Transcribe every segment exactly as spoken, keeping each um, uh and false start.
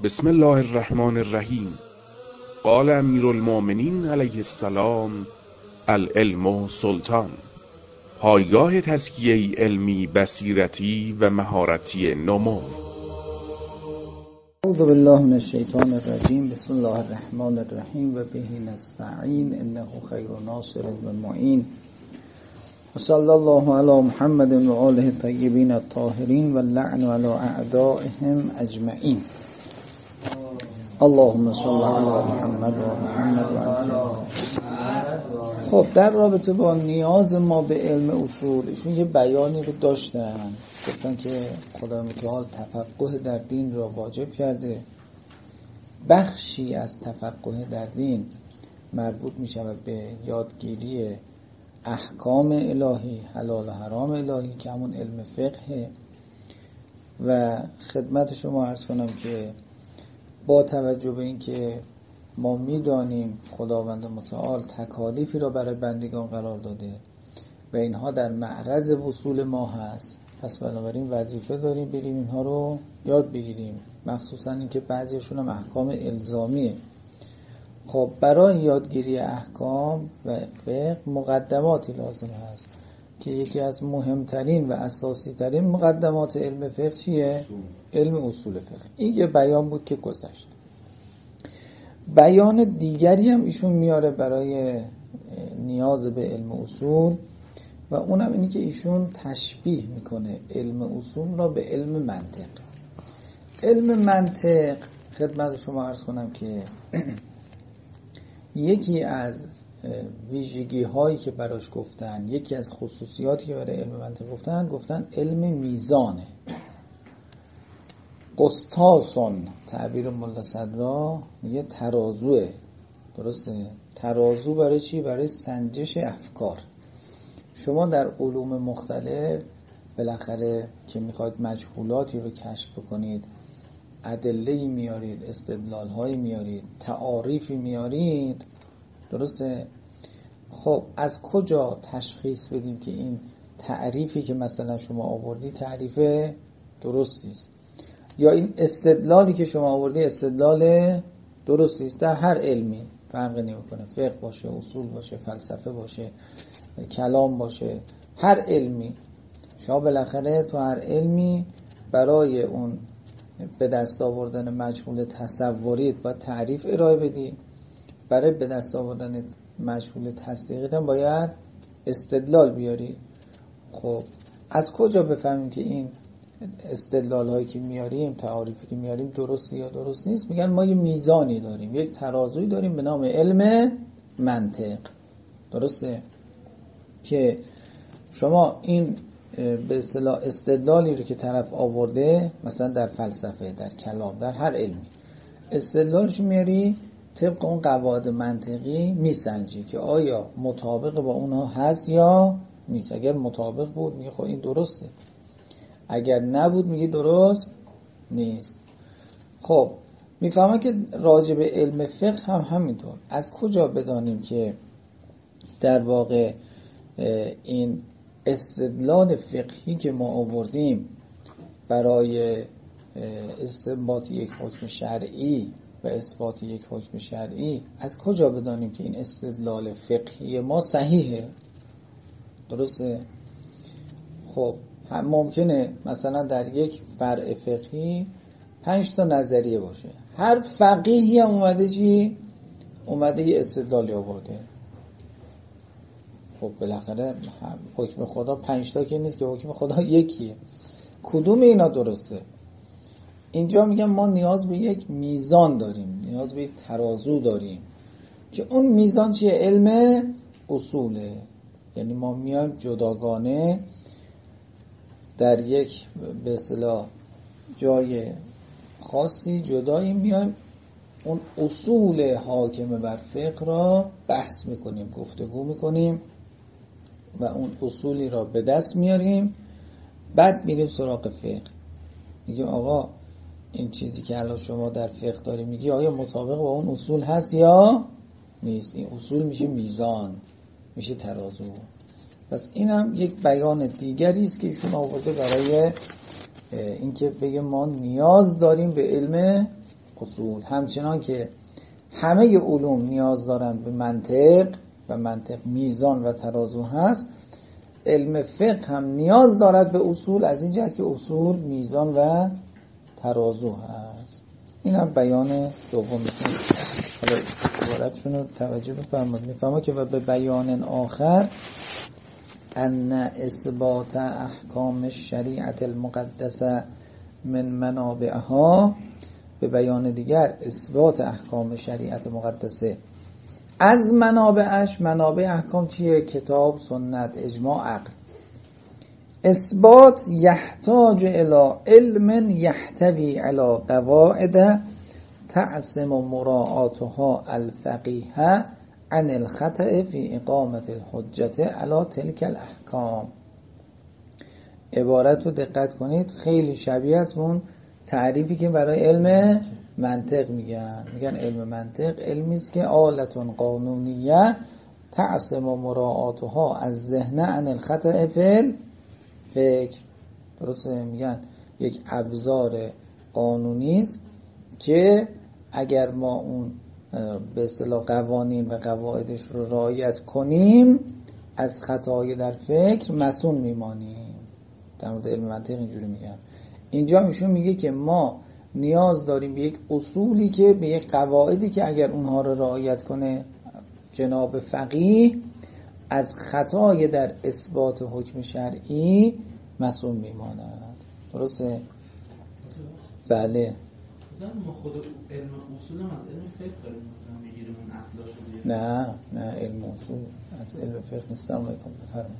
بسم الله الرحمن الرحیم. قال امیر المؤمنین علیه السلام: العلم سلطان. پایگاه تزکیه علمی، بصیرتی و مهارتی نمو. اعوذ بالله من الشیطان الرجیم. بسم الله الرحمن الرحیم و به نستعین انه خیر ناصر و معین. و صلی الله علی محمد و آله الطیبین الطاهرین و اللعن علی اعدائهم اجمعین. اللهم صل علی محمد و محمد و عجل. خب در رابطه با نیاز ما به علم اصول، ایشون یه بیانی رو داشتن، گفتن که خدای متعال تفقه در دین را واجب کرده. بخشی از تفقه در دین مربوط می شود به یادگیری احکام الهی، حلال و حرام الهی که همون علم فقه. و خدمت شما عرض کنم که با توجه به این که ما میدانیم خداوند متعال تکالیفی را برای بندگان قرار داده و اینها در معرض وصول ما هست، پس بنابراین وظیفه داریم بریم اینها رو یاد بگیریم، مخصوصا اینکه بعضیشون هم احکام الزامیه. خب برای یادگیری احکام و فقه مقدماتی لازم هست که یکی از مهمترین و اساسی ترین مقدمات علم فقه چیه؟ علم اصول فقه. این یه بیان بود که گذشت. بیان دیگری هم ایشون میاره برای نیاز به علم اصول و اونم اینی که ایشون تشبیه میکنه علم اصول را به علم منطق. علم منطق خدمت شما عرض کنم که یکی از ویژگی هایی که براش گفتن، یکی از خصوصیاتی که برای علم منطق گفتن، گفتن علم میزانه. قسطاسون، تعبیر ملا صدرا میگه ترازوه. درسته؟ ترازو برای چی؟ برای سنجش افکار. شما در علوم مختلف بالاخره که میخواید مجهولاتی رو کشف بکنید، ادله‌ای میارید، استدلال‌هایی میارید، تعاریفی میارید. درسته؟ خب از کجا تشخیص بدیم که این تعریفی که مثلا شما آوردی تعریف درستی است، یا این استدلالی که شما آوردی استدلال درستی است؟ در هر علمی فرق نمیکنه، فقه باشه، اصول باشه، فلسفه باشه، کلام باشه، هر علمی شما بالاخره تو هر علمی برای اون به دست آوردن مجهول تصوریت باید تعریف ارائه بدی، برای به دست آوردن مجهول تصدیقیت هم باید استدلال بیاری. خب از کجا بفهمیم که این استدلال هایی که میاریم، تعاریفی که میاریم درستی یا درست نیست؟ میگن ما یه میزانی داریم، یک ترازویی داریم به نام علم منطق. درسته؟ که شما این به اصطلاح استدلالی رو که طرف آورده، مثلا در فلسفه، در کلام، در هر علمی، استدلالش میاری طبق اون قواعد منطقی میسنجی که آیا مطابق با اونها هست یا نیست. اگر مطابق بود میگه خب این درسته، اگر نبود میگه درست نیست. خب میفهمم که راجع به علم فقه هم همینطور. از کجا بدانیم که در واقع این استدلال فقهی که ما آوردیم برای استنباط یک حکم شرعی و اثبات یک حکم شرعی، از کجا بدانیم که این استدلال فقهی ما صحیحه؟ درسته؟ خب هم ممکنه مثلا در یک فرع فقهی پنج تا نظریه باشه، هر فقیهی هم اومده چی؟ اومده یه استدلالی آورده. خب بالاخره حکم خدا پنج تا که نیست که، حکم خدا یکیه. کدوم اینا درسته؟ اینجا میگم ما نیاز به یک میزان داریم، نیاز به یک ترازو داریم که اون میزان چیه؟ علم اصوله. یعنی ما میایم جداگانه در یک به اصطلاح جای خاصی جدایی میایم اون اصول حاکم بر فقه را بحث میکنیم، گفتگو میکنیم و اون اصولی را به دست میاریم. بعد میریم سراغ فقه، میگیم آقا این چیزی که الان شما در فقه داری میگی آیا مطابق با اون اصول هست یا نیست؟ این اصول میشه میزان، میشه ترازو. پس این هم یک بیان دیگری است که ایشون آورده برای اینکه بگه ما نیاز داریم به علم اصول. همچنان که همه علوم نیاز دارن به منطق و منطق میزان و ترازو هست، علم فقه هم نیاز دارد به اصول، از این جهت که اصول میزان و ترازو هست. این هم بیان دوم میشه. حالا عبارتشون رو توجه بفرمایید. میفهمه که و به بیان آخر ان اثبات احکام شریعت المقدسه من منابعها، به بیان دیگر اثبات احکام شریعت مقدسه از منابعش. منابع احکام چیه؟ کتاب، سنت، اجماع، عقل. اثبات یحتاج الى علم یحتوی علی قواعد تعصم مراعاتها الفقیه عن الخطأ فی اقامت الحجة علی تلک الاحکام. عبارت رو دقت کنید، خیلی شبیه است اون تعریفی که برای علم منطق میگن. میگن علم منطق علمی است که آلة قانونیه تعصم مراعاتها از ذهن عن الخطأ فی فکر. درسته؟ میگن یک ابزار قانونی است که اگر ما اون به اصطلاح قوانین و قواعدش رو رعایت کنیم از خطاهای در فکر مصون میمانیم. در مورد علم منطق اینجوری میگن. اینجا میشون میگه که ما نیاز داریم به یک اصولی که به یک قواعدی که اگر اونها رو رعایت کنه جناب فقیه از خطای در اثبات حکم شرعی مصون میماند. درسته؟ بله. ما خود علم اصول هم از علم فقه داریم مثلا میگیریم اون اصلاش رو. نه نه علم اصول از علم فقه نیستم. میکنم بفرمایید.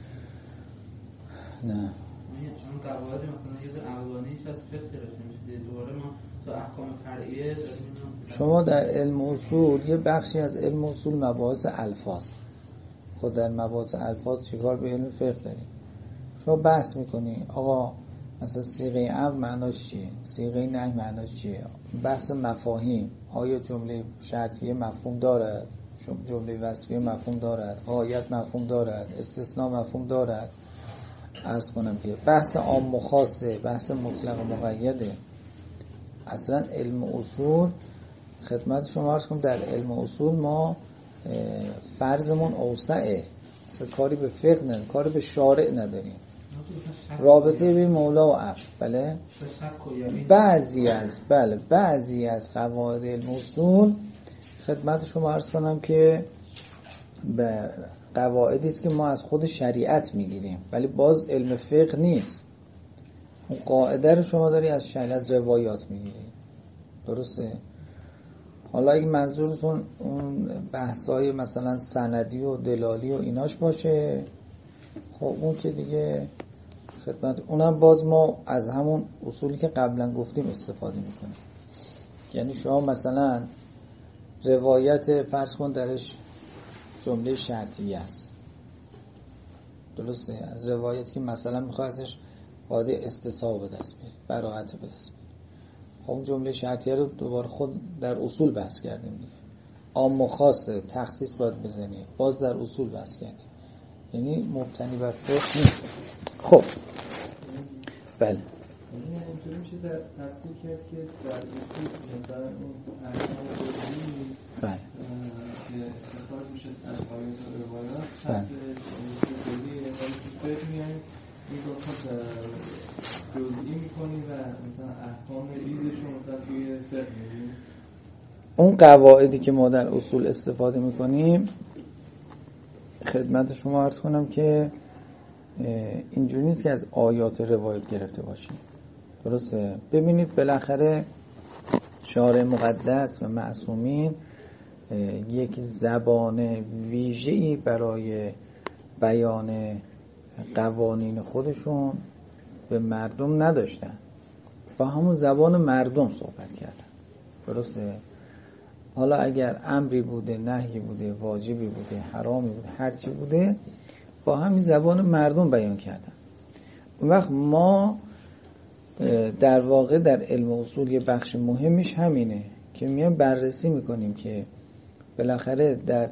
نه چون قواعد مثلا یه عقلانیش از فقه گرفته میشه، دوباره ما تو احکام فرعیه داریم. شما در علم اصول یه بخشی از علم اصول مباحث الفاظ، خود در مباحث الفاظ چیکار به علم فقه داریم؟ شما بحث میکنی آقا مثلا صیغه امر معناش چیه، صیغه نهی معناش چیه، بحث مفاهیم، آیا جمله شرطیه مفهوم دارد، جمله وصفیه مفهوم دارد، غایت مفهوم دارد، استثناء مفهوم دارد. عرض کنم که بحث عام و خاصه، بحث مطلق و مقیده. اصلا علم اصول خدمت شما عرض کنم در علم اصول ما فرضمون اوسعه، اصلا کاری به فقه نداریم، کاری به شارع نداریم، رابطه به مولا و عبد. بله بعضی از بله بعضی از قواعد علم اصول خدمت شما عرض کنم که به قواعدی است که ما از خود شریعت میگیریم، ولی باز علم فقه نیست. اون قاعده رو شما داری از شریعت، از روایات میگیری. درسته؟ حالا اگه منظورتون اون بحثای مثلا سندی و دلالی و ایناش باشه، خب اون که دیگه خدمت اونم باز ما از همون اصولی که قبلا گفتیم استفاده میکنیم. یعنی شما مثلا روایت فرض کن درش جمله شرطیه است، درسته؟ از روایت که مثلا میخواد ازش قاعده استصحاب به دست بیاره، براءت به دست بیاره. خب اون جمله شرطیه رو دوباره خود در اصول بحث کردیم دیگه. عام و خاصه، تخصیص باید بزنی، باز در اصول بحث کردیم. یعنی مبتنی بر فقه نیست. خب بله اینطوری میشه در تفسیر کرد که در اصول مثلا اون احکام کلی بله که استفاده میشه از آیات و روایات بله اصول کلی ولی تو فقه میایم این دو تا جزئی میکنیم و مثلا احکام ریزش رو مثلا توی فقه میگیم. اون قواعدی که ما در اصول استفاده میکنیم خدمت شما عرض کنم که اینجوری نیست که از آیات روایت گرفته باشیم. درسته؟ ببینید بالاخره شارع مقدس و معصومین یک زبان ویژه‌ای برای بیان قوانین خودشون به مردم نداشتن، با همون زبان مردم صحبت کردن. درسته؟ حالا اگر امری بوده، نهی بوده، واجبی بوده، حرامی بوده، هرچی بوده با همین زبان مردم بیان کردن. اون وقت ما در واقع در علم اصول یه بخش مهمش همینه که میایم بررسی میکنیم که بالاخره در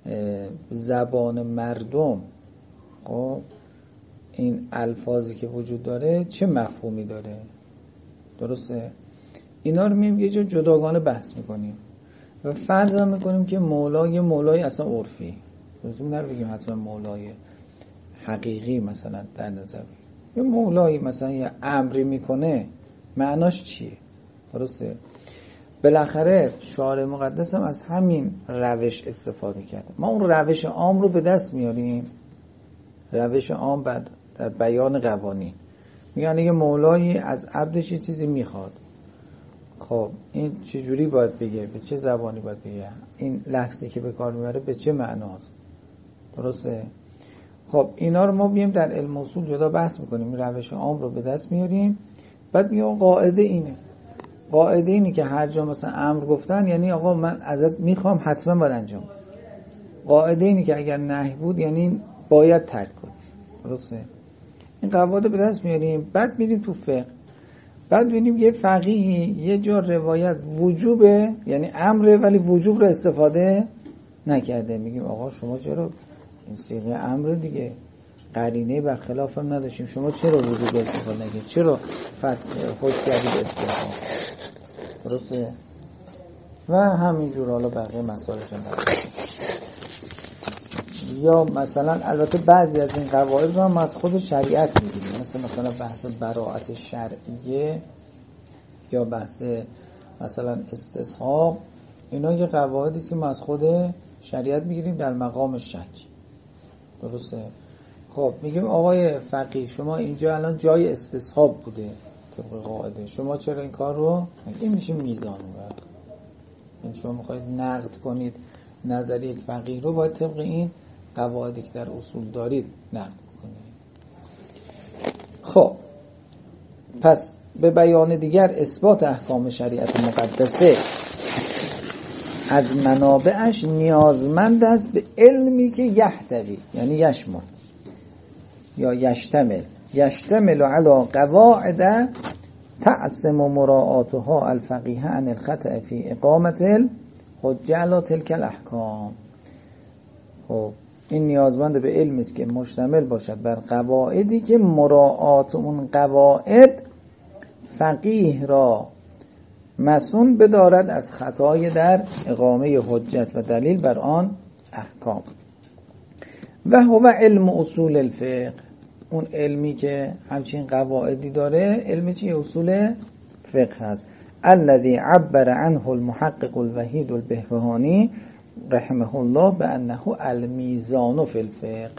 زبان مردم خب این الفاظی که وجود داره چه مفهومی داره. درسته؟ اینا رو مییم یه جا جداگانه بحث میکنیم و فرض هم میکنیم که مولا یه مولای اصلا عرفی، لزوم نداره بگیم حتما مولای حقیقی مثلا در نظر، یه مولایی مثلا یه امری میکنه معناش چیه؟ درسته؟ بالاخره شارع مقدس هم از همین روش استفاده کرده. ما اون روش عام رو به دست میاریم، روش عام بعد در بیان قوانین میگن یه مولایی از عبدش یه چیزی میخواد، خب این چه جوری باید بگه، به چه زبانی باید بگه، این لفظی که به کار میبره به چه معناست، درسته؟ خب اینا رو ما بیم در علم اصول جدا بحث میکنیم، روش عام رو به دست میاریم، بعد میگم قاعده اینه، قاعده اینه که هر جا مثلا امر گفتن یعنی آقا من ازت میخوام حتما باید انجام، قاعده اینه که اگر نهی بود یعنی باید ترک کن، درسته؟ این قواعد به دست میاریم، بعد میریم تو فقه، بعد ببینیم یه فقیهی یه جا روایت وجوبه یعنی امره ولی وجوب رو استفاده نکرده، میگیم آقا شما چرا این صیغه امر دیگه قرینه برخلاف هم نداشتیم، شما چرا وجوب استفاده نکردید، چرا خود کردید استفاده، درسته؟ و همینجور حالا بقیه مسائلشون داریم. یا مثلا البته بعضی از این قواعد رو هم از خود شریعت میگیریم، مثل مثلا بحث براءت شرعیه یا بحث مثلا استصحاب، اینا یه قواعدی که ما از خود شریعت میگیریم در مقام شک، درسته؟ خب میگیم آقای فقیه شما اینجا الان جای استصحاب بوده طبق قاعده، شما چرا این کار رو این میشه میزان رو، این شما میخواید نقد کنید نظر یک فقیه رو باید طبق این قواعدی که در اصول دارید نقد کنید. خب پس به بیان دیگر اثبات احکام شریعت مقدسه از منابعش نیازمند است به علمی که یحتوی یعنی یشمل یا یشتمل یشتمل علی قواعد تعصم مراعاتها الفقیه عن الخطأ فی اقامت الحجه علی تلک الاحکام. خب این نیازمند به علمی است که مشتمل باشد بر قواعدی که مراعات اون قواعد فقیه را مسئول بدارد از خطای در اقامه حجت و دلیل بر آن احکام. و هو علم اصول الفقه، اون علمی که همچین قواعدی داره علمی چی؟ اصول فقه هست. الذي عبر عنه المحقق الوحید البهبهانی رحمه الله به انه المیزان فی الفقه،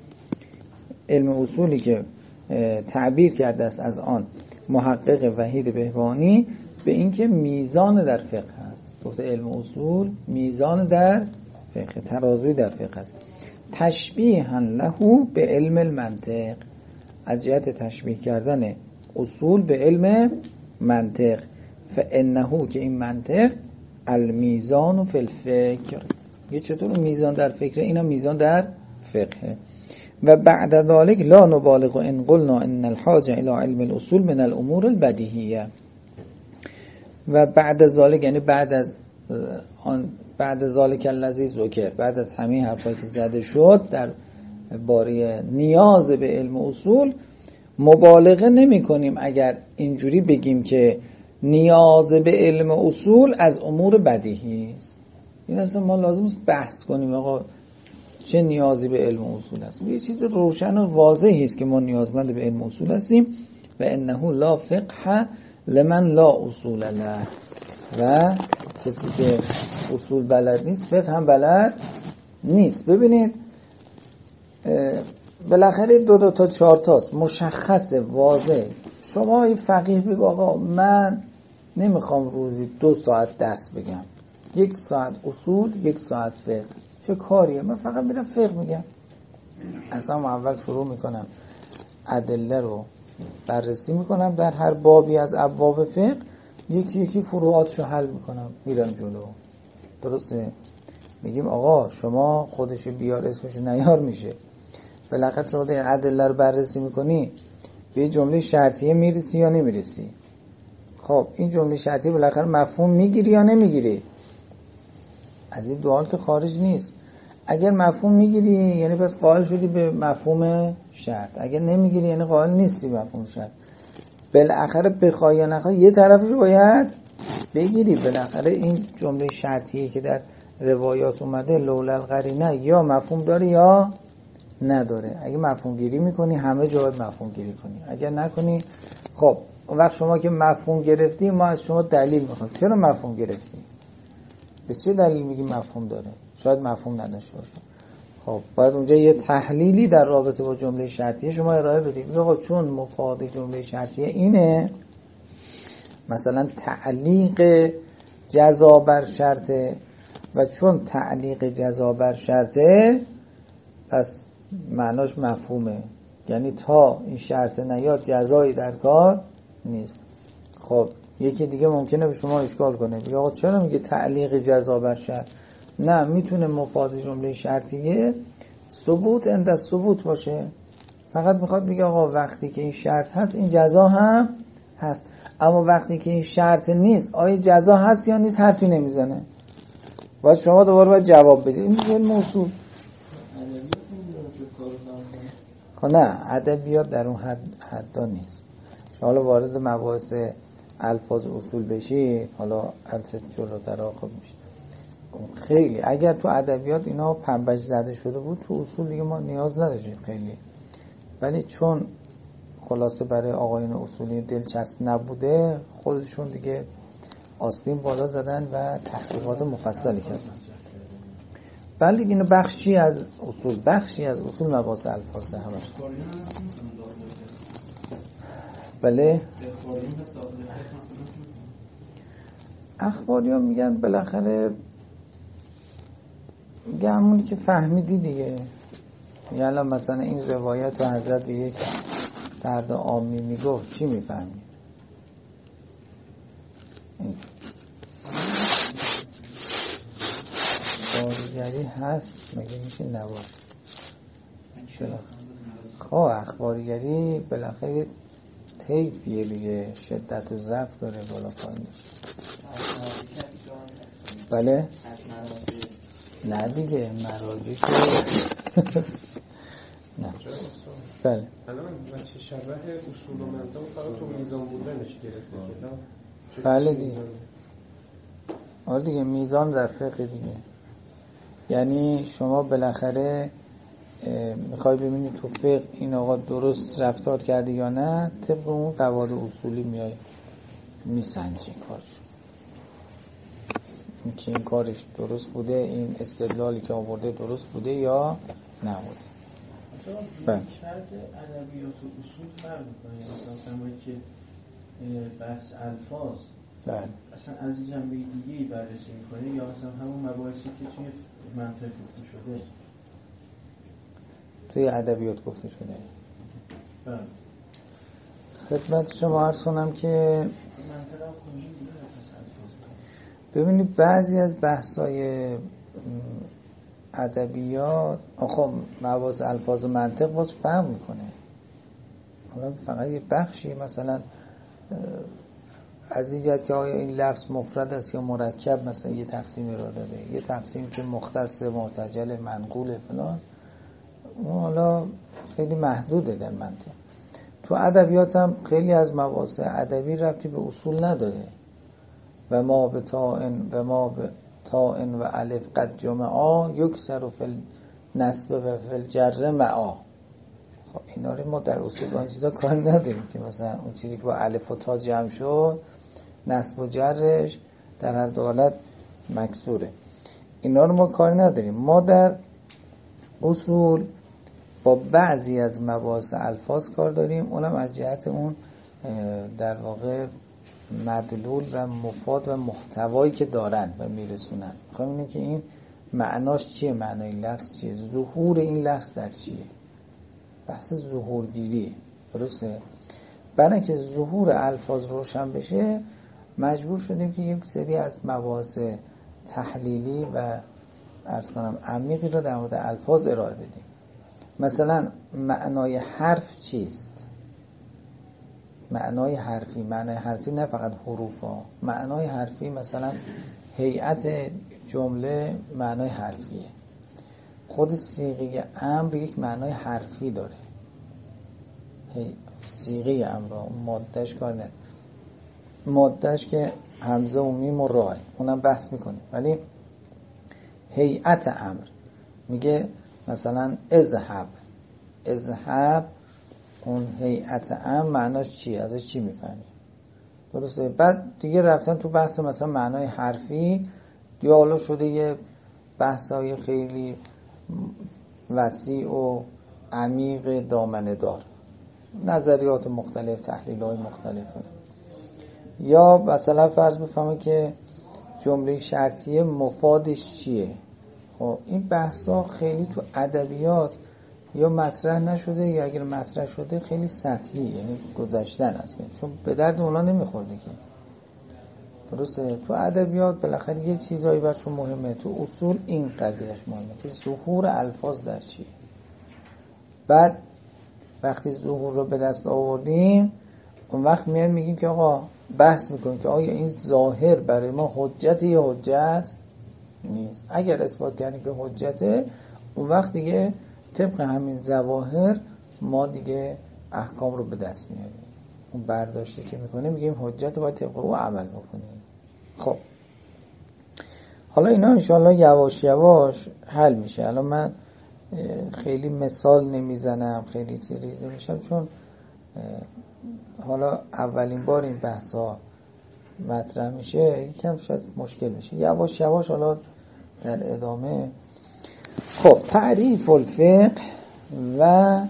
علم اصولی که تعبیر کرده است از آن محقق وحید بهبهانی به اینکه میزان در فقه هست. گفته علم اصول میزان در فقه، ترازوی در فقه هست. تشبیها له به علم المنطق، از جهت تشبیه کردن اصول به علم منطق. فانه که این منطق المیزان فی الفکر، یه چطور میزان در فکر، اینا میزان در فقه. و بعد ذلك لا نبالغ ان قلنا ان الحاجه الى علم الاصول من الامور البدیهیه. و بعد ذلك یعنی بعد از آن بعد ذلك الذی ذکر، بعد از همه حرفایی که زده شد در باره نیاز به علم اصول، مبالغه نمی کنیم اگر اینجوری بگیم که نیاز به علم اصول از امور بدیهی است. این اصلا ما لازم است بحث کنیم آقا چه نیازی به علم اصول است. یه چیز روشن و واضحی است که ما نیازمند به علم اصول هستیم. و انه لا فقه لمن لا اصول له، و کسی که اصول بلد نیست فقه هم بلد نیست. ببینید بالاخره دو دو تا چهار تاست، مشخصه، واضح. شما این فقیه بگو آقا من نمیخوام روزی دو ساعت درس بگم، یک ساعت اصول یک ساعت فقه، چه کاریه؟ من فقط میرم فقه میگم. اصلا اول شروع میکنم ادله رو بررسی میکنم در هر بابی از ابواب فقه، یکی یکی فروعاتشو حل میکنم میرم جلو، درسته؟ میگیم آقا شما خودشو بیار اسمشو نیار میشه، بالاخره تو این ادله رو بررسی میکنی به جمله شرطیه میرسی یا نمیرسی. خب این جمله شرطیه بالاخره مفهوم میگیری یا نمیگیری؟ از این دو حال که خارج نیست. اگر مفهوم میگیری یعنی پس قائل شدی به مفهوم شرط، اگر نمیگیری یعنی قائل نیستی به مفهوم شرط. بالاخره بخوای یا نخوای یه طرفش باید بگیری بالاخره این جمله شرطیه که در روایات اومده لولا القرینه یا مفهوم داره یا نداره. اگه مفهوم گیری میکنی همه جا باید مفهوم گیری کنی، اگه نکنی خب اون وقت شما که مفهوم گرفتی ما از شما دلیل میخوایم. چرا مفهوم گرفتی؟ به چه دلیل میگی مفهوم داره؟ شاید مفهوم نداشته باشه. خب باید اونجا یه تحلیلی در رابطه با جمله شرطیه شما ارائه بدید. آقا چون مفاد جمله شرطیه اینه، مثلا تعلیق جزا بر شرطه و چون تعلیق جزا بر شرطه پس معناش مفهومه، یعنی تا این شرط نیاد جزایی در کار نیست. خب یکی دیگه ممکنه به شما اشکال کنه بگه آقا چرا میگه تعلیق جزا بر شرط؟ نه، میتونه مفاد جمله شرطیه ثبوت عند ثبوت باشه، فقط میخواد بگه آقا وقتی که این شرط هست این جزا هم هست، اما وقتی که این شرط نیست آیا جزا هست یا نیست حرفی نمیزنه. باید شما دوباره باید جواب بدید. این میگه موضوع خب نه، ادبیات در اون حد حدا نیست. حالا وارد مباحث الفاظ اصول بشی حالا الفاظ جلوتر آخر میشه. خیلی اگر تو ادبیات اینا پنبش زده شده بود تو اصول دیگه ما نیاز نداشتیم خیلی، ولی چون خلاصه برای آقایون اصولی دلچسب نبوده خودشون دیگه آستین بالا زدن و تحقیقات مفصلی کردن. ولی اینو بخشی از اصول بخشی از اصول مباحث الفاظ همش. بله اخباری ها میگن بالاخره میگه همونی که فهمیدی دیگه. یعنی مثلا این روایت رو حضرت به یک فرد عامی میگفت چی میفهمی؟ اخباریگری هست مگه میشه نباشه؟ خب اخباریگری بالاخره طیفیه دیگه، شدت و ضعف داره بالا پایین. بله نه دیگه مراجع که نه بله الان بچه شبه اصول و منطق فقط تو میزان بودنش گرفته. بله دیگه آره دیگه میزان در فقه دیگه، یعنی شما بالاخره میخوای ببینی تو فقه این آقا درست رفتار کرده یا نه، طبق اون قواعد اصولی میای میسنجی کارش، این که این کارش درست بوده، این استدلالی که آورده درست بوده یا نبوده. بله شرط ادبیات و اصول فرق میکنه. مثلا زمانی که بحث الفاظ بله اصلا از جنبه دیگه‌ای بررسی میکنه یا مثلا همون مباحثی که توی منطق گفته شده توی ادبیات گفته شده. بله خدمت شما عرض کنم که منطق هم کلی بوده اساس الفاظ. ببینید بعضی از بحث‌های ادبیات خب مباحث الفاظ و منطق باز فرق میکنه. حالا فقط یه بخشی مثلا از این جهت که آیا این لفظ مفرد است یا مرکب، مثلا یه تقسیم را داده، یه تقسیم که مختص مرتجل منقول فلان، اون حالا خیلی محدوده در منطق. تو ادبیات هم خیلی از مباحث ادبی ربطی به اصول نداره. و ما به تائن و ما به تائن و الف قد جمعا یکسر فی النصب و فی الجر معا. خب اینا رو ما در اصول با این چیزا کار نداریم که مثلا اون چیزی که با الف و تا جمع شد نصب و جرش در هر دو حالت مکسوره، اینا رو ما کار نداریم. ما در اصول با بعضی از مباحث الفاظ کار داریم، اونم از جهت اون در واقع مدلول و مفاد و محتوایی که دارن و میرسونن. میخوایم اینه که این معناش چیه، معنای لفظ چیه، ظهور این لفظ در چیه، بحث ظهورگیری. درسته؟ برای اینکه ظهور الفاظ روشن بشه مجبور شدیم که یک سری از مباحث تحلیلی و عرض کنم عمیقی رو در مورد الفاظ ارائه بدیم. مثلا معنای حرف چیست؟ معنای حرفی، معنای حرفی نه فقط حروف ها، معنای حرفی مثلا هیئت جمله معنای حرفیه، خود صیغه امر یک معنای حرفی داره. صیغه امر مادهش کار نه، مادهش که همزه و میم و راه، اونم بحث میکنیم. ولی هیئت امر میگه مثلا اذهب، اذهب اون هیئت امر معناش چیه؟ ازش چی میفهمی؟ درسته؟ بعد دیگه رفتن تو بحث مثلا معنای حرفی، دیالو شده یه بحثای خیلی وسیع و عمیق دامنه دار، نظریات مختلف، تحلیل‌های مختلف. یا مثلا فرض بفهمه که جمله شرطیه مفادش چیه. خب این بحثا خیلی تو ادبیات یا مطرح نشده، یا اگر مطرح شده خیلی سطحی، یعنی گذشتن است، چون به درد اونا نمیخورده که. درسته؟ تو ادبیات بالاخره یه چیزایی برشون مهمه، تو اصول این قضیهش مهمه که ظهور الفاظ در چیه. بعد وقتی ظهور رو به دست آوردیم، اون وقت میایم میگیم که آقا بحث میکنیم که آیا این ظاهر برای ما حجت یا حجت نیست. اگر اثبات کردیم که حجته، اون وقت دیگه طبق همین ظواهر ما دیگه احکام رو به دست میاریم. اون برداشتی که میکنیم میگیم حجت رو باید طبق او عمل بکنیم. خب حالا اینا انشاءالله یواش یواش حل میشه. الان من خیلی مثال نمیزنم، خیلی تریز نمیشم، چون حالا اولین بار این بحثا مطرح میشه، یکم شاید مشکل میشه. یواش یواش حالا در ادامه. خب تعریف الفقه و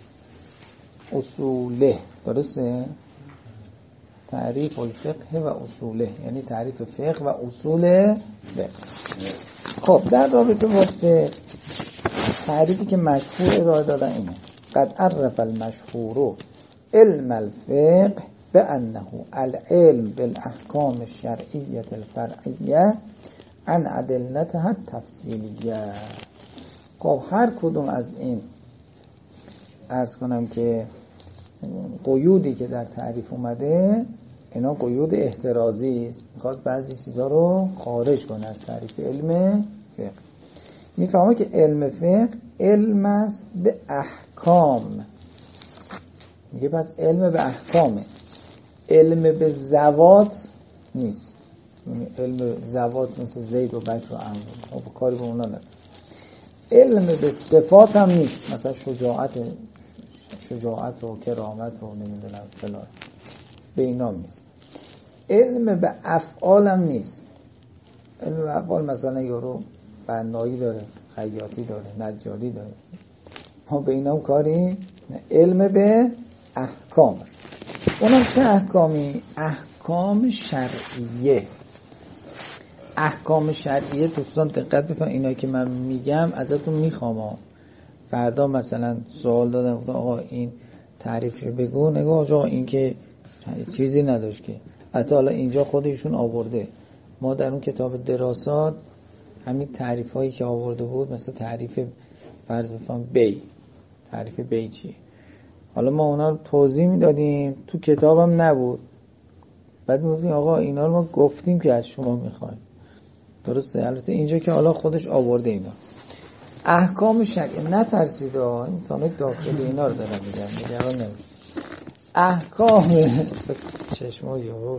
اصوله، درسته؟ تعریف الفقه و اصوله یعنی تعریف فقه و اصول فقه. خب در رابطه با فقه، تعریفی که مشهور ارائه دادن اینه: قد عرف المشهور علم الفقه بأنه العلم بالاحکام الشرعیه الفرعیه عن ادلتها التفصیلیه. خب هر کدوم از این عرض کنم که قیودی که در تعریف اومده، اینا قیود احترازی است، میخواد بعضی چیزا رو خارج کنه از تعریف علم فقه. میفهمه که علم فقه علم است به احکام، میگه پس علم به احکامه، علم به ذوات نیست. علم به ذوات مثل زید و بکر و عمرو، خب کاری به اونا نداره. علم به صفات هم نیست، مثلا شجاعت شجاعت و کرامت و نمیدونم فلان، به اینا نیست. علم به افعال هم نیست. علم به افعال مثلا یارو بنایی داره، خیاطی داره، نجاری داره، ما به اینا هم کاری نه. علم به احکام است. اونم چه احکامی؟ احکام شرعیه. احکام شرعیه دوستان دقت بفرمایید، اینا که من میگم ازتون میخوام فردا مثلا سوال دادم آقا این تعریفشو بگو، نگاه آقا این که چیزی نداشت که، حتی حالا اینجا خودشون آورده. ما در اون کتاب دراسات همین تعریف هایی که آورده بود، مثلا تعریف فرض بفهم بی، تعریف بی چیه، حالا ما اونا رو توضیح میدادیم، تو کتابم نبود. بعد میگفتیم آقا اینا رو ما گفتیم که از شما میخوایم. درسته؟ البته اینجا که حالا خودش آورده اینا احکام شرعی. نترسید ها، این تانه داخلی اینا رو دارم میگم، نگران نمیشه. احکام چشمای یهو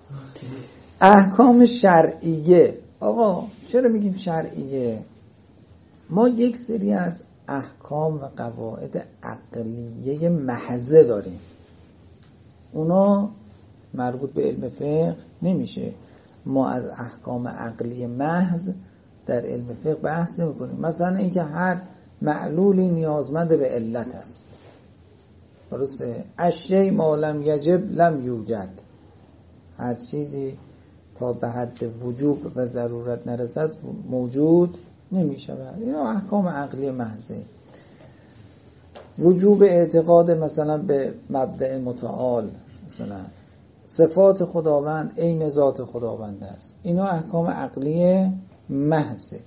احکام شرعیه. آقا چرا میگیم شرعیه؟ ما یک سری از احکام و قواعد عقلیه محضه داریم، اونا مربوط به علم فقه نمیشه. ما از احکام عقلی محض در علم فقه بحث نمی کنیم. مثلا اینکه هر معلولی نیازمند به علت است، درسته؟ الشیء ما لم یجب لم یوجد، هر چیزی تا به حد وجوب و ضرورت نرسد موجود نمی شود. اینا احکام عقلی محضه. وجوب اعتقاد مثلا به مبدأ متعال، مثلا صفات خداوند عین ذات خداوند است، اینا احکام عقلی محضه.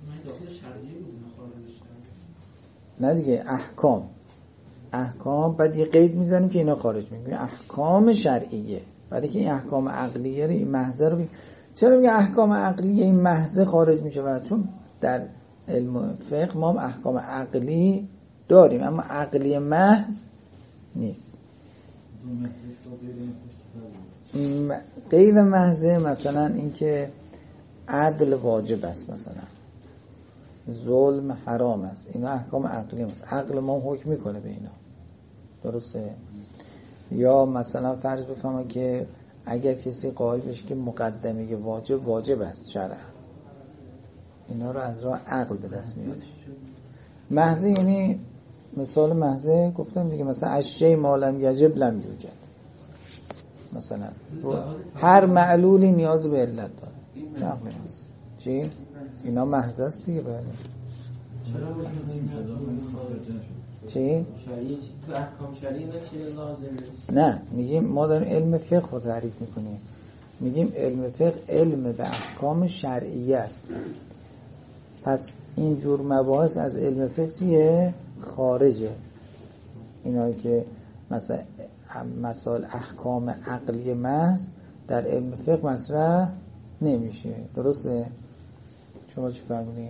نه دیگه احکام احکام بعد یه قید میزنیم که اینا خارج میگیم احکام شرعیه، بعد که این احکام عقلیه رو این محضه رو بیم. چرا میگه احکام عقلیه این محضه خارج میشه؟ چون در علم فقه ما هم احکام عقلی داریم اما عقلی محض نیست. غیر محضه مثلا اینکه عدل واجب است، مثلا ظلم حرام است، اینا احکام عقلی است، عقل ما حکم میکنه به اینا، درسته؟ یا مثلا فرض بفهمم که اگر کسی قائل بشه که مقدمه واجب واجب است شرعا، اینا رو از راه عقل به دست میاد. محضه یعنی مثال محضه گفتم دیگه، مثلا اشیاء ما لم یجب لم یوجد، مثلا هر معلولی نیاز به علت داره. چی؟ اینا محضه است دیگه. بله. چی؟ تو احکام شرعی نمیشه لازمه؟ نه، میگیم ما داریم علم فقه رو تعریف میکنیم، میگیم علم فقه علم به احکام شرعیه است. پس این جور مباحث از علم فقه خارجه، اینایی که مثلا مسائل احکام عقلی محض در علم فقه مطرح نمیشه، درسته؟ شما چی فرمودین؟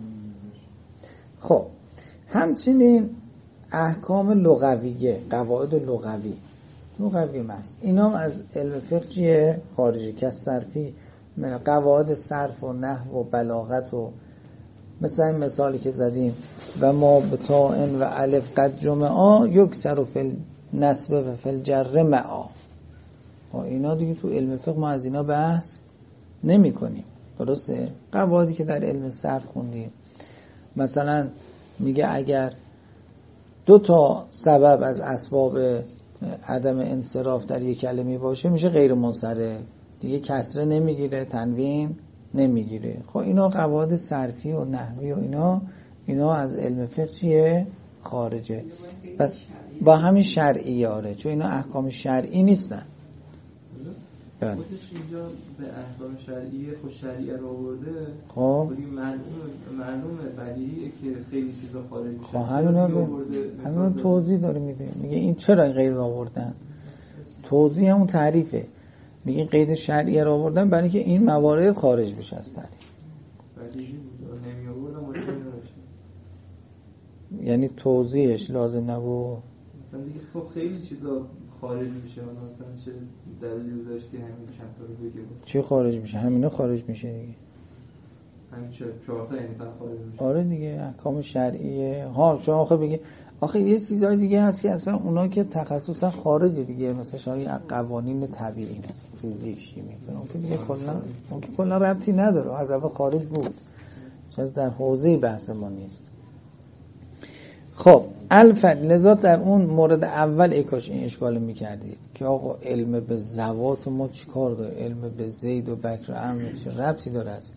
خب همچنین احکام لغویه، قواعد لغوی لغوی محض، اینا هم از علم فقه چیه؟ خارجی، که صرفی قواعد صرف و نحو و بلاغت و مثلا این مثالی که زدیم و ما بتائن و الف قد جمعا یکسر و فل نصب و فل جر معا، اینا دیگه تو علم فقه ما از اینا بحث نمی کنیم، درسته؟ قواعدی که در علم صرف خوندیم، مثلا میگه اگر دو تا سبب از اسباب عدم انصراف در یک کلمه باشه میشه غیر منصرف، دیگه کسره نمیگیره، تنوین نمیگیره. خب اینا قواعد صرفی و نحوی و اینا اینا از علم فقه چیه؟ خارجه. بس با همین شرعی آره، چون اینا احکام شرعی نیستن. خودش اینجا به احکام شرعیه خود شریعه رو آورده، خب معلومه معلومه بدیهیه که خیلی چیزا خارج میشه. خب همینا رو همینا توضیح داره میده، میگه این چرا غیر آوردن، توضیح همون تعریفه، میگه قید شرعیه رو آوردن برای اینکه این موارد خارج بشه از تعریف. بدیهی بود نمی آوردن مشکل نداشت، یعنی توضیحش لازم نبود. مثلا دیگه خب خیلی چیزا خارج میشه، مثلا چه دلیلی داشت که همین چند تا رو بگه بود. چی خارج میشه؟ همینا خارج میشه دیگه. همین چهار تا یعنی خارج میشه. آره دیگه احکام شرعیه. ها شما آخه بگی آخه یه چیزای دیگه هست که اصلا اونا که تخصصا خارجه دیگه، مثلا شاید قوانین طبیعی هست، فیزیک، شیمی، اون که دیگه کلا اون که کلا ربطی نداره، از اول خارج بود، چیز در حوزه بحث ما نیست. خب الفت لذا در اون مورد اول ای کاش این اشکال میکردید که آقا علم به زوات ما چیکار داره، علم به زید و بکر و عمرو چه ربطی داره اصلا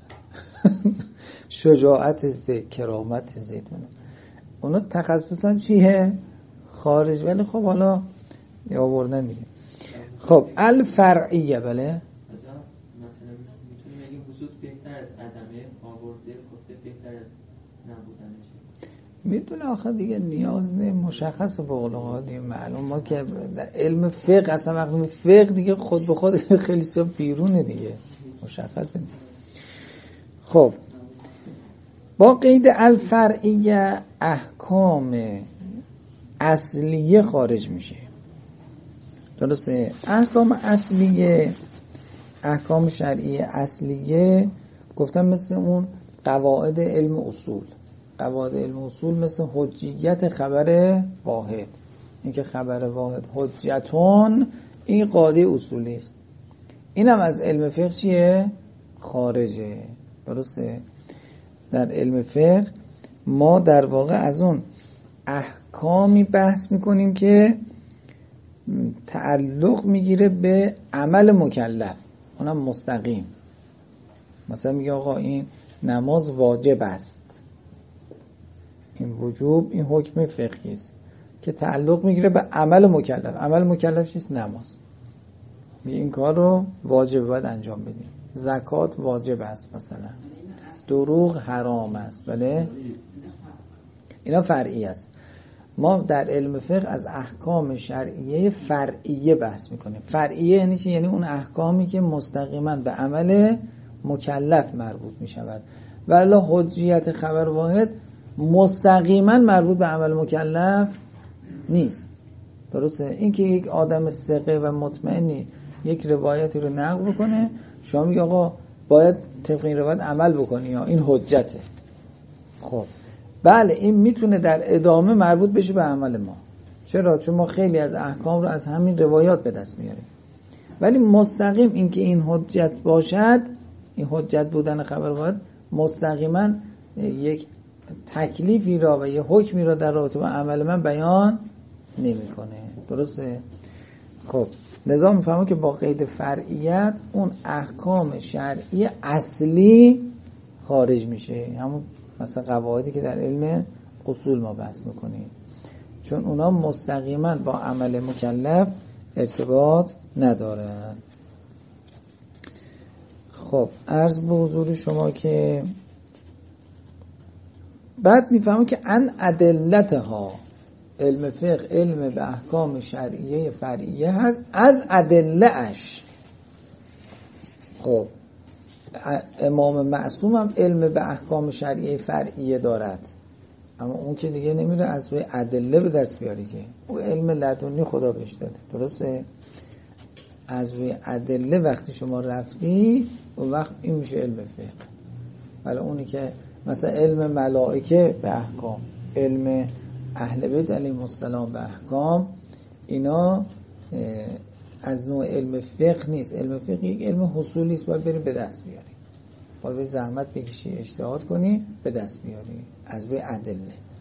شجاعت زید، کرامت زید، اونا تخصصا چیه؟ خارج. ولی خب حالا یا آوردن دیگه. خب الفرعیه. بله مثلا میتونیم بگیم وجود بهتر از عدمه، آورده گفته بهتر از نبودنش. میدونه آخه دیگه نیاز نه مشخص به قول قاضی معلوم، ما که در علم فقه اصلا وقتی فقه دیگه خود به خود خیلی سا بیرونه دیگه، مشخصه. خب با قید الفرعیه احکام اصلیه خارج میشه، درسته؟ احکام اصلیه، احکام شرعی اصلیه گفتم مثل اون قواعد علم اصول، قواعد علم اصول مثل حجیت خبر واحد، اینکه خبر واحد حجتون، این قاعده اصولی است، اینم از علم فقه چیه؟ خارجه، درسته؟ در علم فقه ما در واقع از اون احکامی بحث میکنیم که تعلق میگیره به عمل مکلف، اونم مستقیم. مثلا میگه آقا این نماز واجب است، این وجوب این حکم فقهی است که تعلق میگیره به عمل مکلف. عمل مکلف چیست؟ نماز. میگه این کار رو واجب باید انجام بدیم. زکات واجب است، مثلا دروغ حرام است. بله اینا فرعی است. ما در علم فقه از احکام شرعیه فرعیه بحث میکنیم. فرعیه یعنی چی؟ یعنی اون احکامی که مستقیما به عمل مکلف مربوط میشود، ولی حجیت خبر واحد مستقیما مربوط به عمل مکلف نیست، درسته؟ این که یک آدم ثقه و مطمئنی یک روایتی رو نقل بکنه، شما میگه آقا باید طبق این روایت عمل بکنی یا این حجته. خب بله این میتونه در ادامه مربوط بشه به عمل ما. چرا؟ چون ما خیلی از احکام رو از همین روایات به دست میاریم. ولی مستقیم این که این حجت باشد، این حجت بودن خبر باید مستقیما یک تکلیفی را و یک حکمی را در رابطه با عمل من بیان نمیکنه. درسته؟ خب لذا میفهمم که با قید فرعیت اون احکام شرعی اصلی خارج میشه، همون مثلا قواعدی که در علم اصول ما بحث میکنیم، چون اونا مستقیما با عمل مکلف ارتباط ندارن. خب عرض به حضور شما که بعد میفهمم که ان ادلتها، علم فقه علم به احکام شرعیه فرعیه هست، از ادله اش. خب امام معصوم هم علم به احکام شرعیه فرعیه دارد، اما اون که دیگه نمیره از روی ادله به دست بیاری، که او علم لدنی خدا بهش داده. درسته؟ از روی ادله وقتی شما رفتی اون وقت این میشه علم فقه. ولی اونی که مثلا علم ملائکه به احکام، علم اهل بیت علیهم السلام به احکام، اینا از نوع علم فقه نیست. علم فقه یک علم حصولی است، باید بریم به دست بیاری، باید زحمت بکشی اجتهاد کنی به دست بیاری از روی ادله.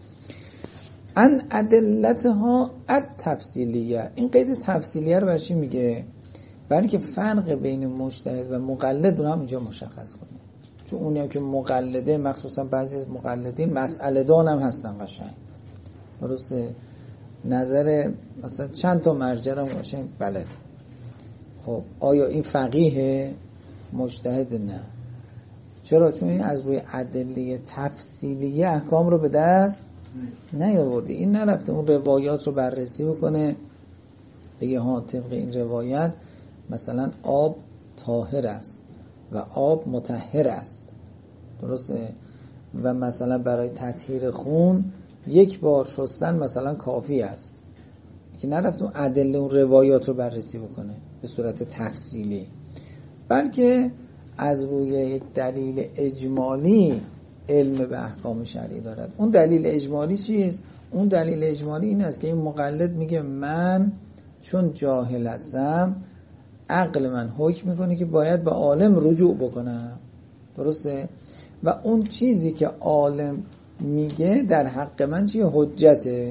ان ادلتها التفصیلیه، این قید تفصیلیه رو برشی میگه؟ برای که فرق بین مجتهد و مقلد رو هم اینجا مشخص کنه، چون اونی هم که مقلده، مخصوصا بعضی از مقلدین مسئله دان هم هستن قشنگ. درسته؟ نظر مثلا چند تا مرجع هم قشنگ بلد. خب آیا این فقیه؟ مجتهد نه. چرا؟ چون این از روی ادله تفصیلیه احکام رو به دست نیاورده. این نرفته اون روایات رو بررسی بکنه بگه ها طبق این روایت مثلا آب طاهر است و آب مطهر است. درسته؟ و مثلا برای تطهیر خون یک بار شستن مثلا کافی است. که نرفت اون ادله اون روایات رو بررسی بکنه به صورت تفصیلی، بلکه از روی یک دلیل اجمالی علم به احکام شرعی دارد. اون دلیل اجمالی چیست؟ اون دلیل اجمالی این است که این مقلد میگه من چون جاهل هستم، عقل من حکم میکنه که باید به عالم رجوع بکنم. درسته؟ و اون چیزی که عالم میگه در حق من چیه؟ حجته.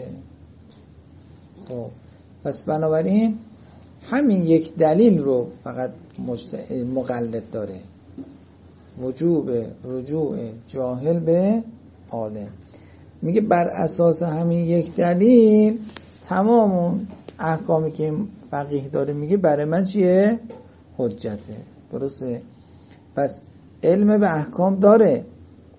خب پس بنابراین همین یک دلیل رو فقط مقلد داره، وجوب رجوع جاهل به عالم. میگه بر اساس همین یک دلیل تمام اون احکامی که فقیه داره میگه برای من چیه؟ حجته. درسته؟ پس علم به احکام داره،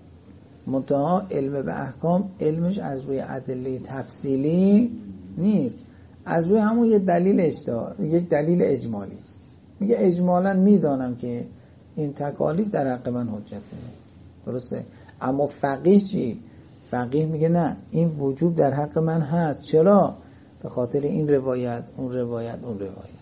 منتها علم به احکام علمش از روی ادله تفصیلی نیست، از روی همون یک دلیل اجتهاد، یک دلیل اجمالی است. میگه اجمالا میدانم که این تکالیف در حق من حجته. درسته؟ اما فقیه چی؟ فقیه میگه نه، این وجوب در حق من هست. چرا؟ به خاطر این روایت، اون روایت، اون روایت.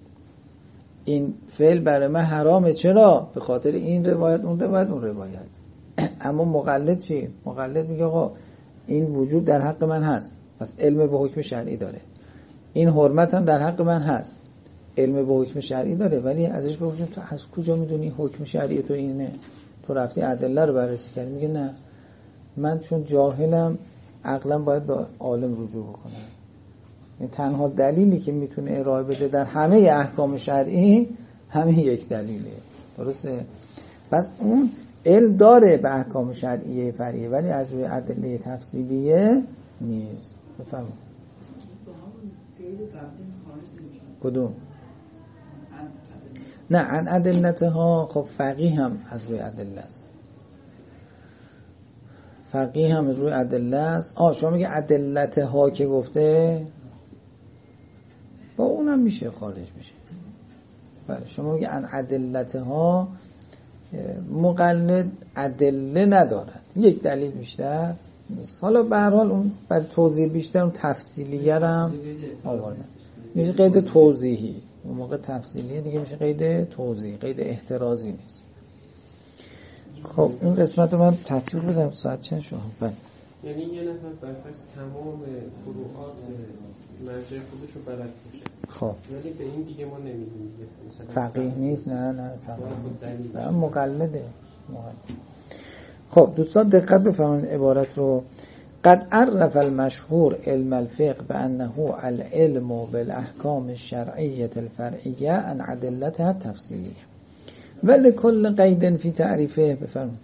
این فعل برای من حرامه. چرا؟ به خاطر این روایت، اون روایت، اون روایت. اما مقلد چی؟ مقلد میگه آقا این وجوب در حق من هست، پس علم به حکم شرعی داره. این حرمت هم در حق من هست، علم به حکم شرعی داره. ولی ازش بپرسیم تو از کجا میدونی حکم شرعی تو اینه؟ تو رفتی ادله رو بررسی کردی. میگه نه، من چون جاهلم عقلم باید به عالم رجوع بکنم. این تنها دلیلی که میتونه ارائه بده در همه احکام شرعی همین یک دلیله. درسته؟ پس اون علم داره به احکام شرعیه فرعیه، ولی از روی ادله تفصیلیه نیست. بفرمایید. کدوم؟ نه، عن ادلتها. خب فقیه هم از روی ادله است، فقیه هم از روی ادله است. آه شما میگه ادلتها که گفته، با اونم میشه خارج میشه. بله شما میگه عن ادلتها، مقلد ادله ندارد، یک دلیل بیشتر نیست. حالا به هر حال اون برای توضیح بیشتر اون تفصیلیه هم آورده، میشه قید توضیحی. اون موقع تفصیلیه دیگه میشه قید توضیح، قید احترازی نیست. خب این قسمت رو من تطبیق بدم ساعت چند شد؟ بله. یعنی یه نفر برفرض تمام فروعات مرجع خودش رو بلد باشه، خب ولی به این دیگه ما نمیگیم فقیه نیست. نه نه فقیه نه، مقلده. خب دوستان دقت بفرمایید عبارت رو. قد عرف المشهور علم الفقه بأنه العلم بالاحکام الشرعیه الفرعیه عن ادلتها التفصیلیه ولكل قید فی تعریفه. بفرمایید.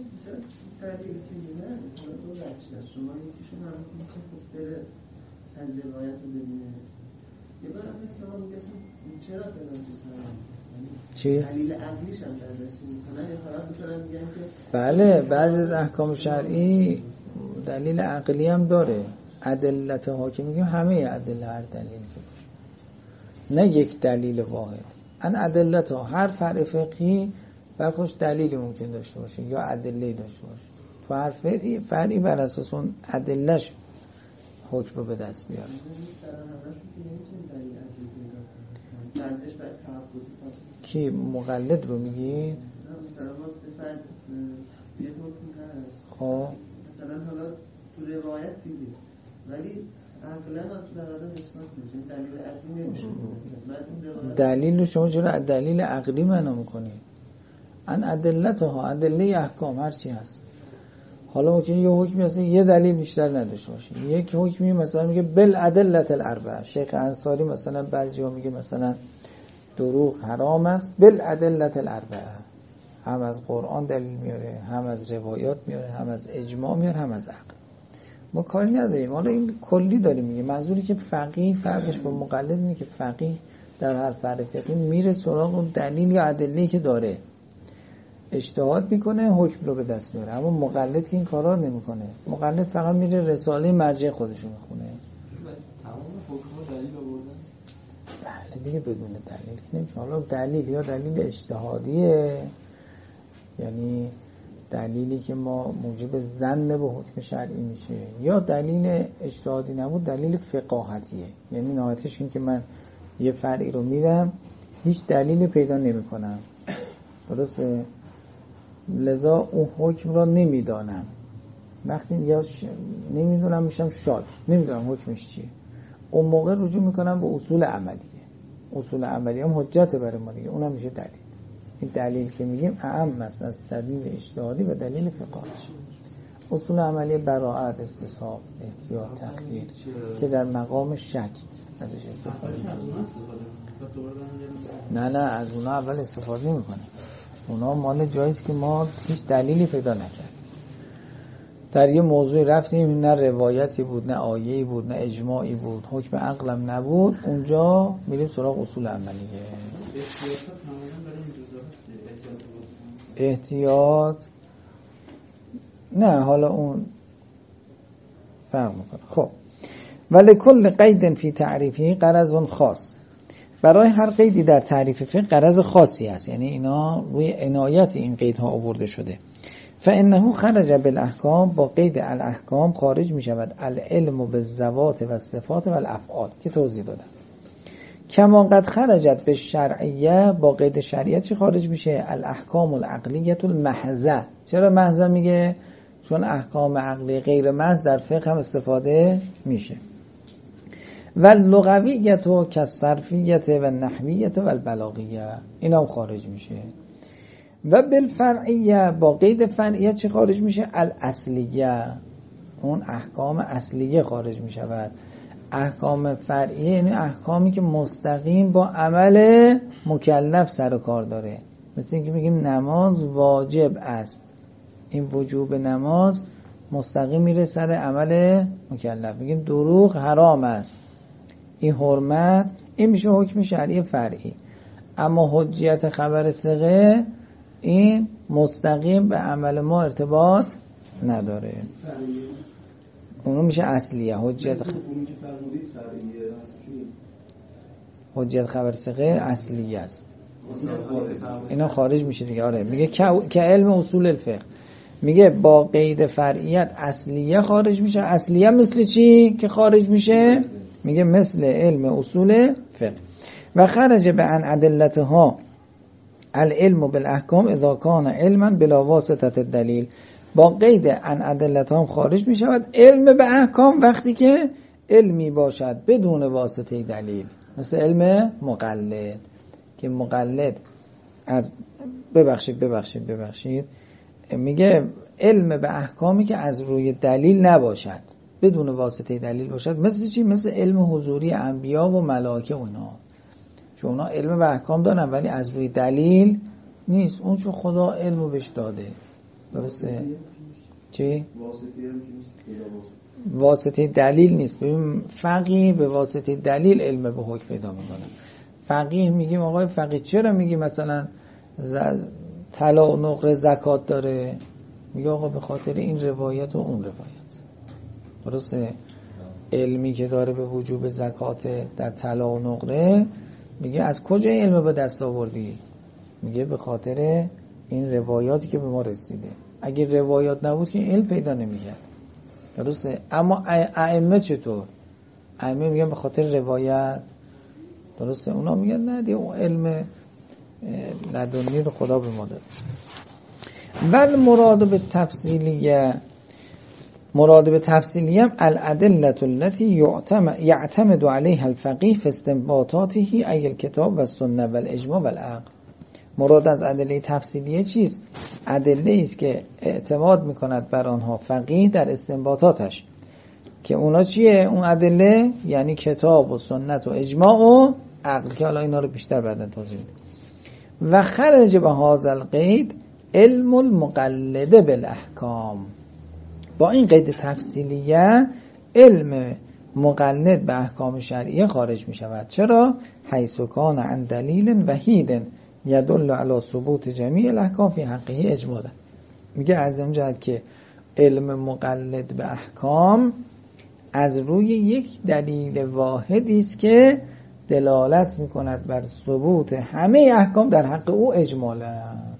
چی؟ دلیل عقلیش هم بررسی میکنن یا فقط مثلا میگن که بله بعضی از احکام شرعی دلیل عقلی هم داره. ادلت ها که میگیم همه ادله هر دلیلی که باشه، نه یک دلیل واحد. ان ادلت ها هر فرع فقهی برخوش دلیلی ممکن داشته باشه یا ادله داشته باشه. تو هر فرعی فرعی بر اساس اون ادلهش حکم رو به دست بیاره. کی مقلد رو میگی؟ خب مثلا حالا تو روایت دیدی ولی عقلا تو در آدم اثبات میشه، دلیل عقلی نمیشه. دلیل رو شما چرا دلیل عقلی معنا میکنی؟ ان ادلتها ادله احکام هر چی هست. حالا ممکنه یه حکمی مثلا یه دلیل بیشتر نداشته باشه. یک حکمی مثلا میگه بالادله الاربعه. شیخ انصاری مثلا بعضیا میگه مثلا دروغ حرام است بالادله الاربعه. هم از قرآن دلیل میاره، هم از روایات میاره، هم از اجماع میاره، هم از عقل. ما کاری نداریم. حالا این کلی داریم میگه. منظوری که فقیه فرقش با مقلد اینه که فقیه در هر فرع فقهی میره سراغ اون دلیل یا ادله‌ای که داره، اجتهاد میکنه، حکم رو به دست میاره. اما مقلد که این کارا نمیکنه. مقلد فقط میره رساله مرجع خودش رو میخونه. تمام حکم‌ها دلیل آوردن؟ بله دیگه بدون دلیل نمیشه. حالا دلیل یا دلیل اجتهادیه، یعنی دلیلی که ما موجب ظن به حکم شرعی میشه، یا دلیل اجتهادی نبود دلیل فقاهتیه، یعنی نهایتش این که من یه فرعی رو میرم هیچ دلیلی پیدا نمی کنم، درسته؟ لذا اون حکم را نمیدانم. وقتی یا ش... نمیدونم میشم شاد، نمیدونم حکمش چیه، اون موقع رجوع میکنم به اصول عملیه. اصول عملیه هم حجت برای ما دیگه، اونم میشه دلیل. این دلیل که میگیم اعم است از دلیل اجتهادی و دلیل فقهی. اصول عملیه براءت، استصحاب، احتیاط، تخییر که در مقام شک ازش استفاده میکنه. نه نه از اونا اول استفاده نمیکنه. اونا مال جاییست که ما هیچ دلیلی پیدا نکردیم. در یه موضوعی رفتیم نه روایتی بود، نه آیه‌ای بود، نه اجماعی بود، حکم عقلم نبود، اونجا میریم سراغ اصول عملیه. احتیاط نه، حالا اون فرق میکنه. خب ولی کل قید فی تعریفی غرض خاص. برای هر قیدی در تعریف فقه غرض خاصی است، یعنی اینا روی عنایت این قیدها آورده شده. فانه خرج بالاحکام، با قید الاحکام خارج می شود العلم بالذوات و الصفات و الافعال که توضیح دادم. کما قد خرجت به شرعیه، با قید شریعت چی خارج میشه؟ الاحکام العقلیه المحضه. چرا محضه میگه؟ چون احکام عقلی غیر محض در فقه هم استفاده میشه. و اللغویت و کالصرفیت و النحویت و البلاغیه، اینا هم خارج میشه. و بالفرعیه، با قید فرعیه چی خارج میشه؟ الاصلیه، اون احکام اصلیه خارج میشود. احکام فرعیه یعنی احکامی که مستقیم با عمل مکلف سر و کار داره. مثل اینکه میگیم نماز واجب است، این وجوب نماز مستقیم میره سر عمل مکلف. میگیم دروغ حرام است، این حرمت، این میشه حکم شرعی فرعی. اما حجیت خبر ثقه این مستقیم به عمل ما ارتباط نداره، اونو میشه اصلیه. حجیت خ... حجیت خبر ثقه اصلیه است، اینا خارج میشه دیگه. آره میگه که علم اصول الفقه، میگه با قید فرعیت اصلیه خارج میشه. اصلیه مثل چی که خارج میشه؟ میگه مثل علم اصول فقه. و خرج به عن ادلتها العلم بالاحکام اذا کان علما بلا واسطه الدلیل. با قید عن ادلتها خارج می شود علم به احکام وقتی که علمی باشد بدون واسطه دلیل، مثل علم مقلد که مقلد از ببخشید ببخشید ببخشید میگه علم به احکامی که از روی دلیل نباشد، بدون واسطه دلیل باشد. مثل چی؟ مثل علم حضوری انبیا و ملائکه اونا، چون اونا علم به احکام دارن ولی از روی دلیل نیست، اون چون خدا علمو بهش داده. درسته؟ چی؟ واسطه دلیل نیست. ببین فقیه به واسطه دلیل علم به حکم پیدا میکنه. فقیه میگیم آقای فقیه چرا میگی مثلا طلا و نقره زکات داره؟ میگه آقا به خاطر این روایت و اون روایت. درسته؟ علمی که داره به وجوب زکات در طلا و نقره، میگه از کجا علم به دست آوردی؟ میگه به خاطر این روایاتی که به ما رسیده. اگه روایات نبود که علم پیدا نمیکرد. درسته؟ اما ائمه چطور؟ ائمه میگن به خاطر روایت. درسته؟ اونا میگن نه دیگه اون علم لدنی رو خدا به ما داد. بل مراد به تفصیلیه، مراد به تفصیلیه الادله التي يعتمد عليها الفقيه في استنباطاته ای الكتاب و السنه و الاجماع و العقل. مراد از ادله تفصیلیه چیست؟ ادله است که اعتماد میکند بر آنها فقیه در استنباطاتش، که اونا چیه؟ اون ادله یعنی کتاب و سنت و اجماع و عقل، که حالا اینا رو بیشتر بعداً توضیح میدم. و خرج به هذا القید علم المقلده بالاحکام. با این قید تفصیلیه علم مقلد به احکام شرعیه خارج می شود. چرا؟ حیث کان عن دلیل وحید یدل علی ثبوت جمیع الاحکام فی حقه اجمالا. میگه از این جهت که علم مقلد به احکام از روی یک دلیل واحدی است که دلالت میکند بر ثبوت همه احکام در حق او اجمالا.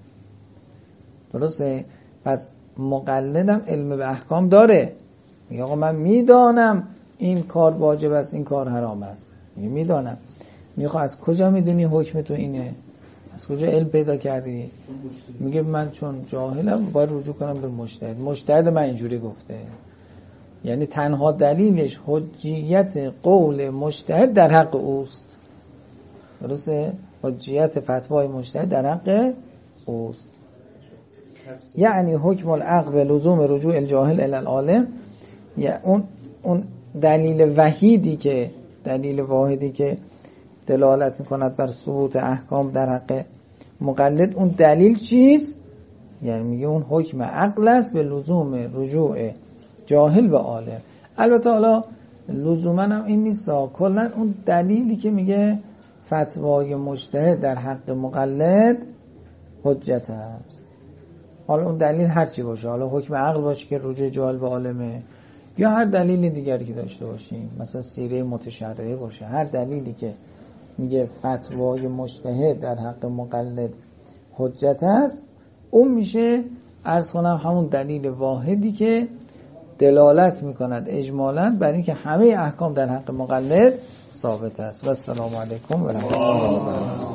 درسته؟ پس مقلدم علم به احکام داره. میگه آقا من میدانم این کار واجب است، این کار حرام است. میگه میدانم. میگه از کجا میدونی حکم تو اینه؟ از کجا علم پیدا کردی؟ میگه من چون جاهلم باید رجوع کنم به مجتهد. مجتهد من اینجوری گفته. یعنی تنها دلیلش حجیت قول مجتهد در حق اوست. درسته؟ حجیت فتوای مجتهد در حق اوست. یعنی حکم العقل به لزوم رجوع الجاهل الی العالم، یا اون اون دلیل وحیدی که دلیل واحدی که دلالت میکند بر ثبوت احکام در حق مقلد، اون دلیل چیست؟ یعنی میگه اون حکم عقل است به لزوم رجوع جاهل و عالم. البته حالا لزوما هم این نیست، کلا اون دلیلی که میگه فتوای مجتهد در حق مقلد حجت است. حالا اون دلیل هر چی باشه، حالا حکم عقل باشه که رجوع جاهل و عالمه، یا هر دلیل دیگری که داشته باشیم، مثلا سیره متشرعه باشه، هر دلیلی که میگه فتوای مجتهد در حق مقلد حجت است، اون میشه عرض کنم همون دلیل واحدی که دلالت میکند اجمالاً بر اینکه همه احکام در حق مقلد ثابت است. و السلام علیکم و رحمت الله و برکاته.